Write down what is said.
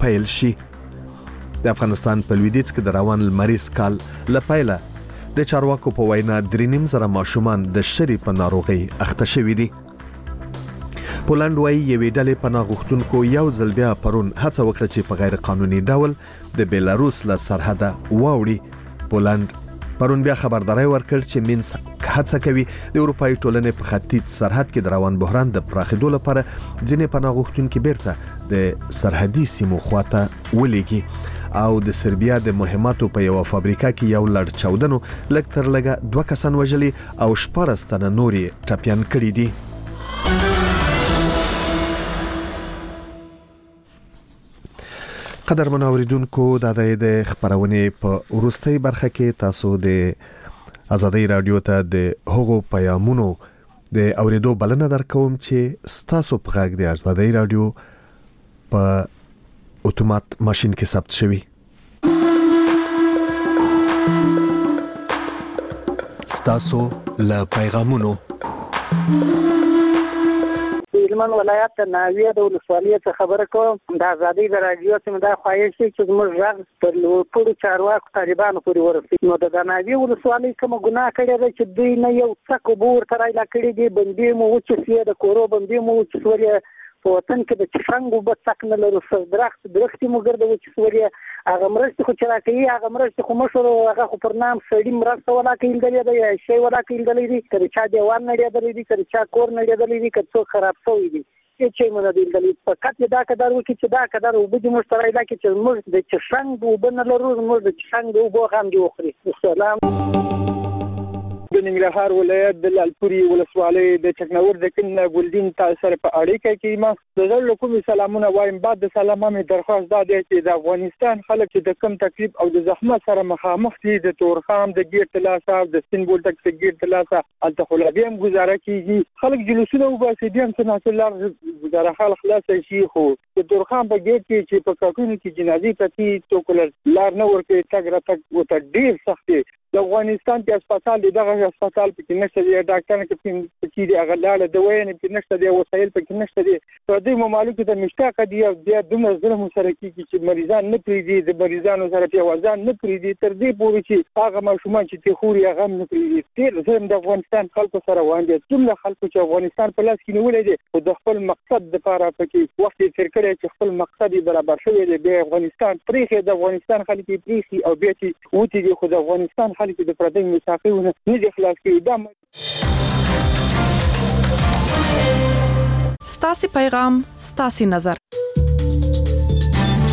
پیل شي. د افغانستان په لویدیځ کې د روان لمریز کال لپاره د چارواکو په وینا 3.5 ماشومان د شری په ناروغي اخته شوي دي. پولند وايي یوې ډلې پناه غوښتونکو یو ځل بیا پرون هڅه وکړه چې په غیر قانوني ډول د بیلاروس له سرحده واوړي. پولند پرون بیا خبرداري ورکړ چې مینسک هڅه کوي د اروپאי ټولنې په ختیځ سرحد کې د روان بحران د پراخېدو لپاره ځینې پناه غوښتونکي بیرته د سرحدي سیمو خواته ولېږي او د سربیا د مهماتو په یو فابریکه کې یو لړ چاودنو لږ تر لږه 2 کسان وژلي او 14 تنه نوري ټپيان کړي دي. قدر منوریدونکو د خبرونې په وروستۍ برخه کې تاسو د ازادي رادیو ته د هغو پیغامونو د اوریدو بلنه درکوم چې تاسو په غږ د ازادي رادیو په اتومات ماشين کې ثبت شوی. تاسو له پیغامونو هلمند ولایت ناویه د ولسوالۍ څخه خبره کوم. د ازادي رادیو څخه دا خواهش چې موږ غږ پر لوړ چارواکو طالبانو پورې ورسېږي. نو د ناویه ولسوالۍ کوم ګناه کړی دی چې دوی نه یو څه بور تر ایلا کړی دی. بندې مو وچې د کورو بندې مو وچې په وطن کې د چفنګ وب تک نه لرو. سر درخت مو ګرځي وچې هغه مرسته خو چې راکړي هغه مرسته خو مشر هغه خو پر نام سړي مرسته ولا کېدلې دی یا شی ولا کېدلې دی. کله چې دیوان نه لري دی کله چې کور نه لري دی کله څو خراب شوی دی چې موږ د دې فقط دا قدر وکړي چې دا قدر وبدي مشتري دا چې موږ د چفنګ وب نه لرو موږ د چفنګ وب هم دی وخري. السلام د ننګرهار ولایت د لالپوري ولسوالۍ د چکنور د کین ګلدین تاسو سره په اړیکه کې ما د زړه کوم سلامونه وایم. بعد د سلامه می درخواست ده چې د افغانستان خلک چې د کم تکلیف او د زحمت سره مخامخ دي د تورخام د ګیر تلاسه د سنبول تک د ګیر تلاسه التخلابي هم گزاره کیږي. خلک جلوسونه وباسي دي هم څنګه الله گزاره خلک خلاص شي. خو د تورخام په ګیر کې چې په کاکونو کې جنازي پتی توکل لار نه ورکې تګ را تک وته ډیر سخت. د افغانستان کې هسپتال دغه هسپتال په نشته دی ډاکټر کې دی غلاله دوی نه په نشته دی وسایل په نشته دی. په دې ممالکو ته مشتاق دي او د دومره ظلم سره کیږي چې مریضان نه پریدي د مریضانو سره په وزن نه پریدي تر دې پورې چې هغه ماشومان چې تخوري هغه نه پریدي. ډیر ظلم د افغانستان خلکو سره وانه ټول خلکو چې افغانستان په لاس کې نیولې دي او د خپل مقصد لپاره پکې وخت تیر کړی چې خپل مقصد برابر شوی دی. د افغانستان پریخي د افغانستان خلک پریخي او بیا چې وتی دي خو د افغانستان خلک د پردې میثاقونه نه دي خلاص کړي. ستاسو پیغام ستاسو نظر